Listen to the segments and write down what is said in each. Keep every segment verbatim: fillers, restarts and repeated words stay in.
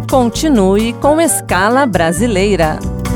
Continue com Escala Brasileira.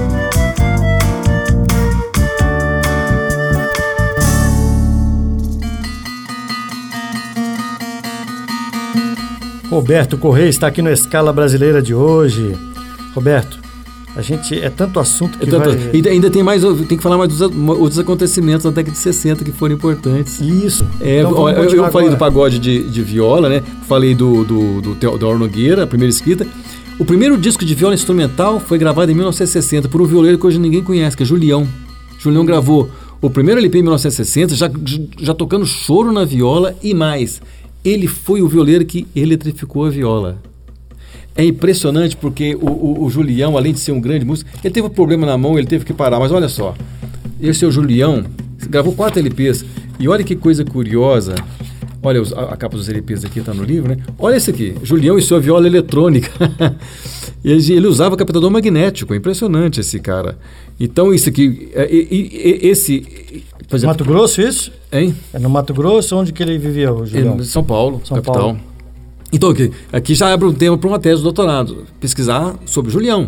Roberto Correia está aqui no Escala Brasileira de hoje. Roberto, a gente é tanto assunto que é tanto, vai... Ainda, ainda tem mais, tem que falar mais dos outros acontecimentos da década de sessenta que foram importantes. Isso. É, então, eu, eu falei do pagode de, de viola, né? Falei do, do, do Teodoro Nogueira, a primeira escrita. O primeiro disco de viola instrumental foi gravado em mil novecentos e sessenta por um violeiro que hoje ninguém conhece, que é Julião. Julião gravou o primeiro L P em mil novecentos e sessenta, já, já tocando choro na viola e mais. Ele foi o violeiro que eletrificou a viola. É impressionante porque o, o, o Julião, além de ser um grande músico, ele teve um problema na mão, ele teve que parar. Mas olha só, esse é o Julião, gravou quatro L Ps. E olha que coisa curiosa. Olha os, a, a capa dos L Ps aqui, está no livro, né? Olha esse aqui, Julião e sua viola eletrônica. ele, ele usava captador magnético, impressionante esse cara. Então isso aqui, é, é, é, esse... Por exemplo, Mato Grosso, isso? Hein? É no Mato Grosso, onde que ele vivia, o Julião? Em São Paulo, São capital. Paulo. Então, aqui, aqui já abre um tema para uma tese de doutorado, pesquisar sobre Julião.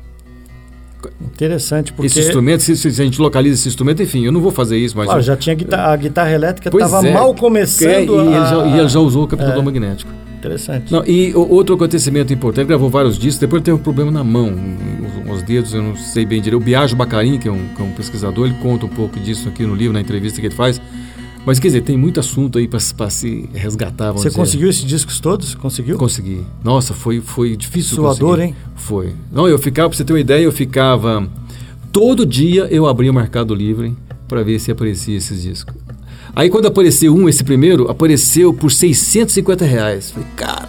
Interessante, porque... Esse instrumento, se, se a gente localiza esse instrumento, enfim, eu não vou fazer isso, mas... Claro, eu... já tinha guitarra, a guitarra elétrica, estava é, mal começando é, e, a... ele já, e ele já usou o captador é. magnético. Interessante. Não, e o, outro acontecimento importante, ele gravou vários discos, depois ele teve um problema na mão, os, os dedos, eu não sei bem direito. O Biagio Bacarin, que é, um, que é um pesquisador, ele conta um pouco disso aqui no livro, na entrevista que ele faz. Mas, quer dizer, tem muito assunto aí para se resgatar. Você dizer. conseguiu esses discos todos? Conseguiu? Consegui. Nossa, foi, foi difícil Suador, conseguir. Hein? Foi. Não, eu ficava, para você ter uma ideia, eu ficava... Todo dia eu abria o Mercado Livre para ver se aparecia esses discos. Aí, quando apareceu um, esse primeiro, apareceu por seiscentos e cinquenta reais. Falei, cara,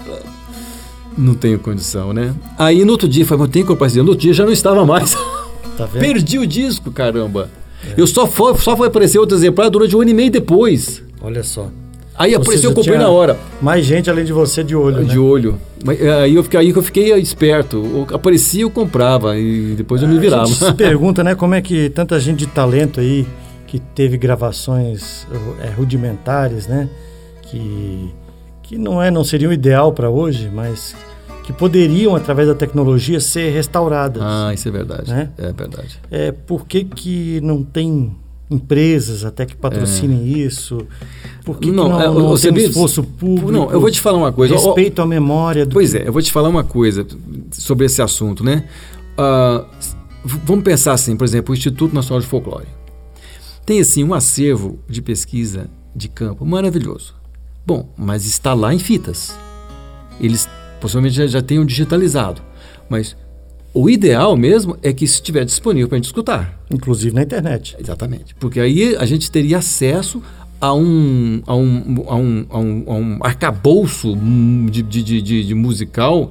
não tenho condição, né? Aí, no outro dia, falei, não tenho comprar esse dia. No outro dia já não estava mais. Tá vendo? Perdi o disco, caramba. É. Eu só foi, só foi aparecer outro exemplar durante um ano e meio depois. Olha só. Aí Ou apareceu, seja, eu comprei na hora. Mais gente além de você de olho, De né? olho. Aí eu fiquei, aí eu fiquei esperto. Aparecia, eu comprava. E depois eu me virava. A gente se pergunta, né? Como é que tanta gente de talento aí, que teve gravações é, rudimentares, né? Que, que não, é, não seriam ideal para hoje, mas... que poderiam, através da tecnologia, ser restauradas. Ah, isso é verdade. Né? É verdade. É, por que, que não tem empresas até que patrocinem é. isso? Por que não, que não, é, não você tem um esforço público? Não, eu vou te falar uma coisa. Respeito à memória. Do pois que... é, eu vou te falar uma coisa sobre esse assunto, né? Uh, vamos pensar assim, por exemplo, o Instituto Nacional de Folclore. Tem, assim, um acervo de pesquisa de campo maravilhoso. Bom, mas está lá em fitas. Eles possivelmente já, já tenham digitalizado. Mas o ideal mesmo é que isso estiver disponível para a gente escutar. Inclusive na internet. Exatamente. Porque aí a gente teria acesso a um, a um, a um, a um, a um arcabouço de, de, de, de musical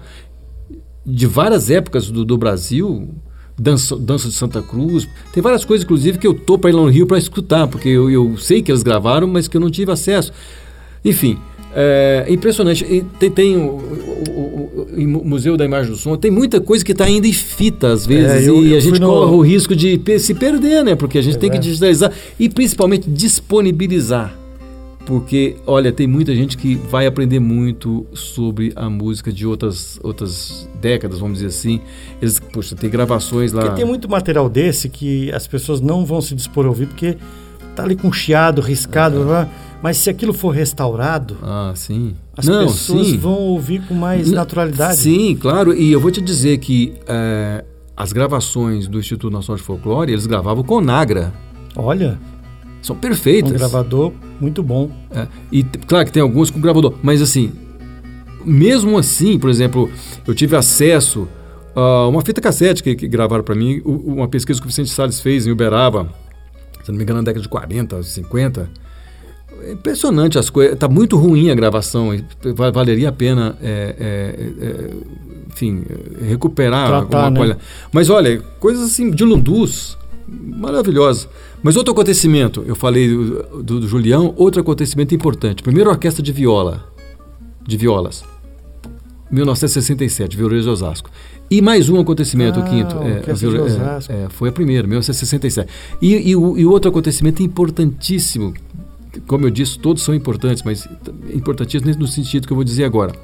de várias épocas do, do Brasil. Dança, dança de Santa Cruz. Tem várias coisas, inclusive, que eu estou para ir lá no Rio para escutar. Porque eu, eu sei que eles gravaram, mas que eu não tive acesso. Enfim... É impressionante. E tem, tem o, o, o, o Museu da Imagem do Som, tem muita coisa que está ainda em fita às vezes, é, eu, e eu a gente no... corre o risco de se perder, né? Porque a gente é, tem que digitalizar e principalmente disponibilizar. Porque, olha, tem muita gente que vai aprender muito sobre a música de outras, outras décadas, vamos dizer assim. Eles, poxa, tem gravações lá. Porque tem muito material desse que as pessoas não vão se dispor a ouvir, porque tá ali com chiado, riscado, é. Mas se aquilo for restaurado, ah, sim. as não, pessoas sim. vão ouvir com mais naturalidade. Sim, claro. E eu vou te dizer que é, as gravações do Instituto Nacional de Folclore, eles gravavam com Nagra. Olha. São perfeitas. Um gravador muito bom. É, e claro que tem alguns com gravador, mas assim, mesmo assim, por exemplo, eu tive acesso a uma fita cassete que, que gravaram para mim, uma pesquisa que o Vicente Salles fez em Uberaba, se não me engano, na década de quarenta, cinquenta. É impressionante as coisas. Está muito ruim a gravação. Valeria a pena, é, é, é, enfim, recuperar Tratar, alguma coisa. Né? Mas olha, coisas assim de Lundus, maravilhosas. Mas outro acontecimento, eu falei do, do, do Julião, outro acontecimento importante. Primeiro, a orquestra de viola, de violas, mil novecentos e sessenta e sete, Violeiros de Osasco. E mais um acontecimento, ah, o quinto. É, de Osasco. É, é, foi a primeira, mil novecentos e sessenta e sete. E, e, o, e outro acontecimento importantíssimo, como eu disse, todos são importantes, mas importantíssimos no sentido que eu vou dizer agora.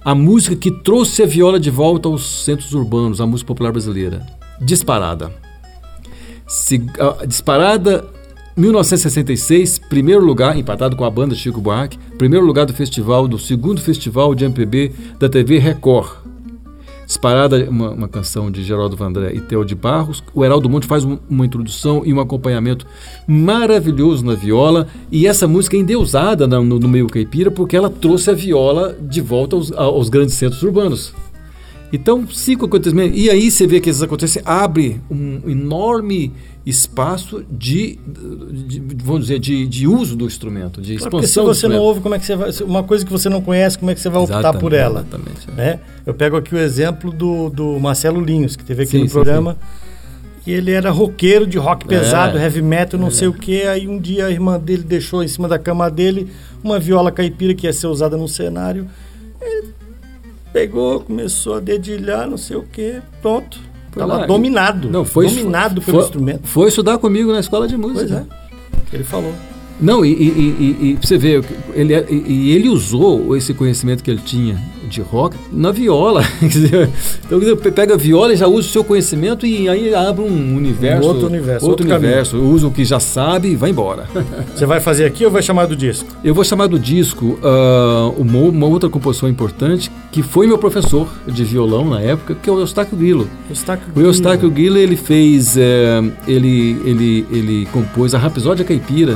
a música que trouxe a viola de volta aos centros urbanos, a música popular brasileira. Disparada. Se, uh, disparada, mil novecentos e sessenta e seis, primeiro lugar, empatado com a banda Chico Buarque, primeiro lugar do festival, do segundo festival de M P B da T V Record. Disparada, uma, uma canção de Geraldo Vandré e Theo de Barros. O Heraldo Monte faz um, uma introdução e um acompanhamento maravilhoso na viola, e essa música é endeusada no, no meio caipira porque ela trouxe a viola de volta aos, aos grandes centros urbanos. Então, cinco acontecimentos. E aí você vê que esses acontecimentos abrem um enorme espaço de, de, de vamos dizer, de, de uso do instrumento, de expansão. Porque se você não ouve, como é que você vai... Uma coisa que você não conhece, como é que você vai optar exatamente, por ela? Exatamente. Né? Eu pego aqui o exemplo do, do Marcelo Linhos, que teve aqui sim, no sim, programa, sim. E ele era roqueiro de rock pesado, é, heavy metal, não é. sei o quê. Aí um dia a irmã dele deixou em cima da cama dele uma viola caipira que ia ser usada no cenário. Ele pegou, começou a dedilhar, não sei o quê, pronto. Estava dominado, não, foi dominado foi, pelo foi, instrumento. Foi estudar comigo na escola de música. Pois é, ele falou. Não, e, e, e, e você vê, ele, e ele usou esse conhecimento que ele tinha de rock na viola. Então, pega a viola e já usa o seu conhecimento e aí abre um universo. Um outro universo. Outro, outro universo. Usa o que já sabe e vai embora. Você vai fazer aqui ou vai chamar do disco? Eu vou chamar do disco uh, uma, uma outra composição importante que foi meu professor de violão na época, que é o Eustáquio Grillo. Eustáquio o Eustáquio Grillo, ele fez, uh, ele, ele, ele compôs a Rapsódia Caipira.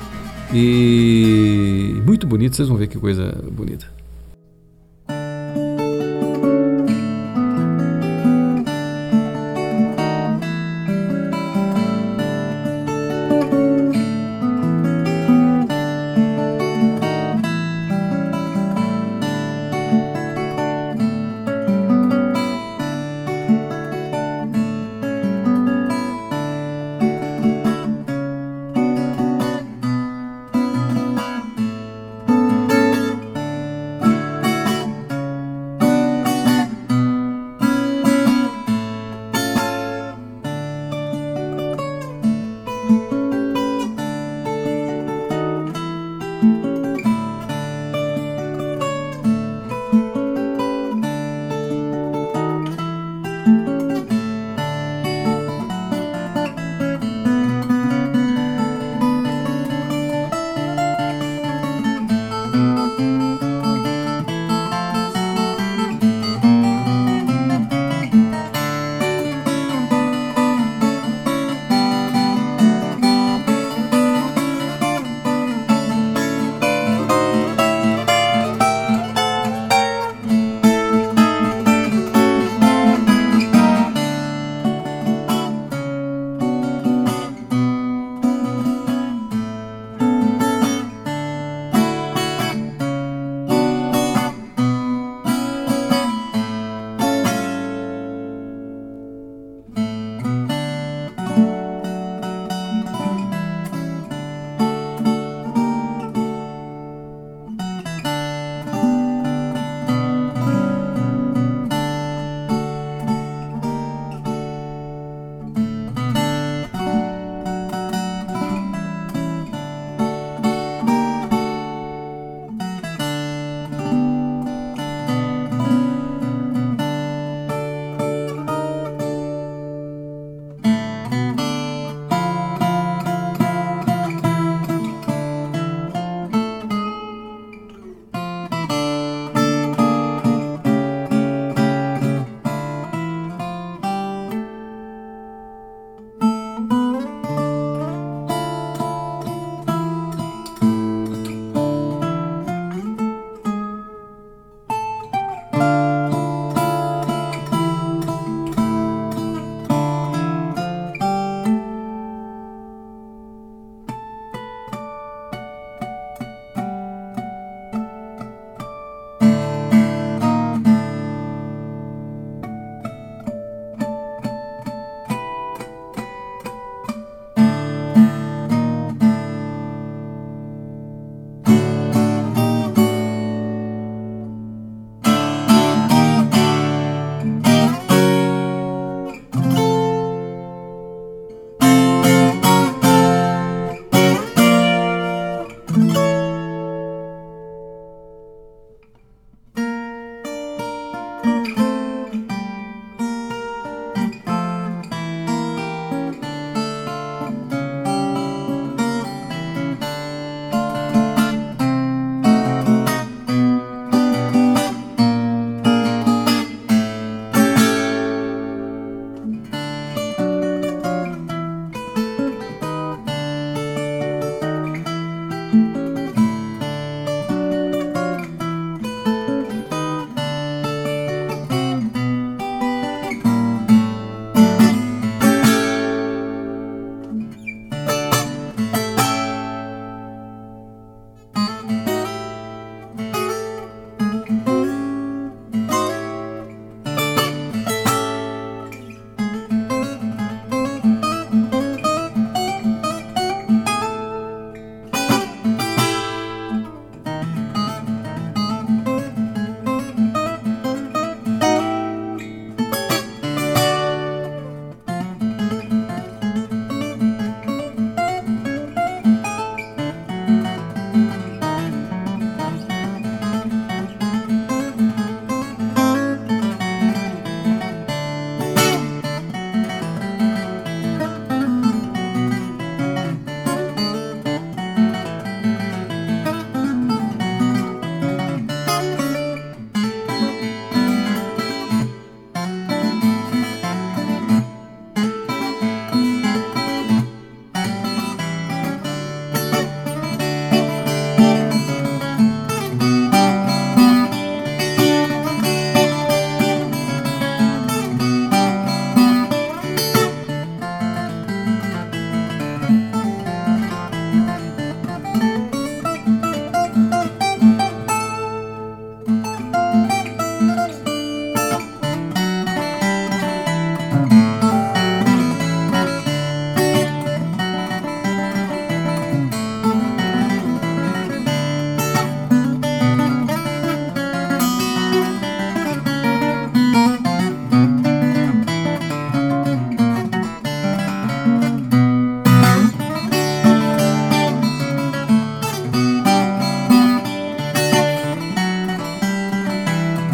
E muito bonito, vocês vão ver que coisa bonita.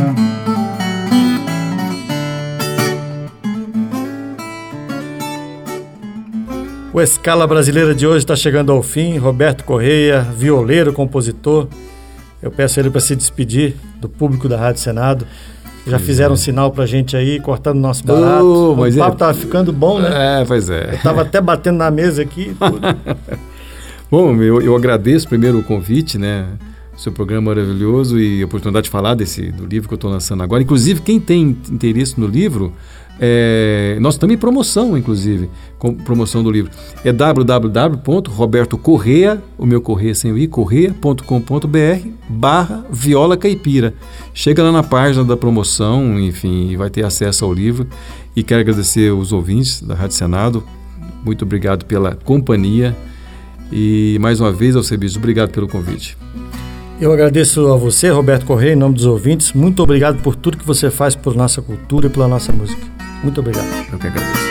O Escala Brasileira de hoje está chegando ao fim. Roberto Correia, violeiro, compositor. Eu peço ele para se despedir do público da Rádio Senado. Já pois fizeram é. um sinal pra gente aí, cortando nosso barato. Oh, o papo é. tava ficando bom, né? É, pois é. Eu tava até batendo na mesa aqui. Bom, eu, eu agradeço primeiro o convite, né? O seu programa maravilhoso e a oportunidade de falar desse, do livro que eu estou lançando agora. Inclusive, quem tem interesse no livro, é, nós estamos em promoção, inclusive, com promoção do livro. É w w w ponto roberto correia, o meu correia sem o i, correia ponto com ponto b r barra viola caipira. Chega lá na página da promoção, enfim, vai ter acesso ao livro. E quero agradecer os ouvintes da Rádio Senado. Muito obrigado pela companhia. E, mais uma vez, Alcebiades, obrigado pelo convite. Eu agradeço a você, Roberto Correia, em nome dos ouvintes. Muito obrigado por tudo que você faz por nossa cultura e pela nossa música. Muito obrigado. Eu que agradeço.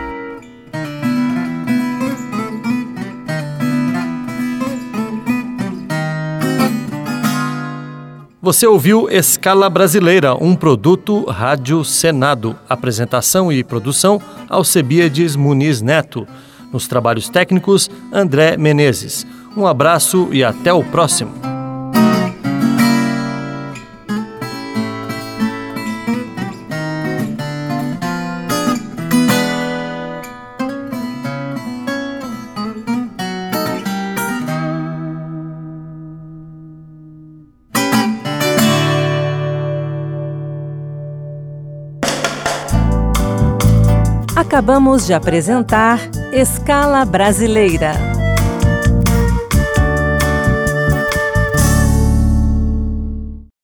Você ouviu Escala Brasileira, um produto Rádio Senado. Apresentação e produção, Alcebiades Muniz Neto. Nos trabalhos técnicos, André Menezes. Um abraço e até o próximo. Acabamos de apresentar Escala Brasileira.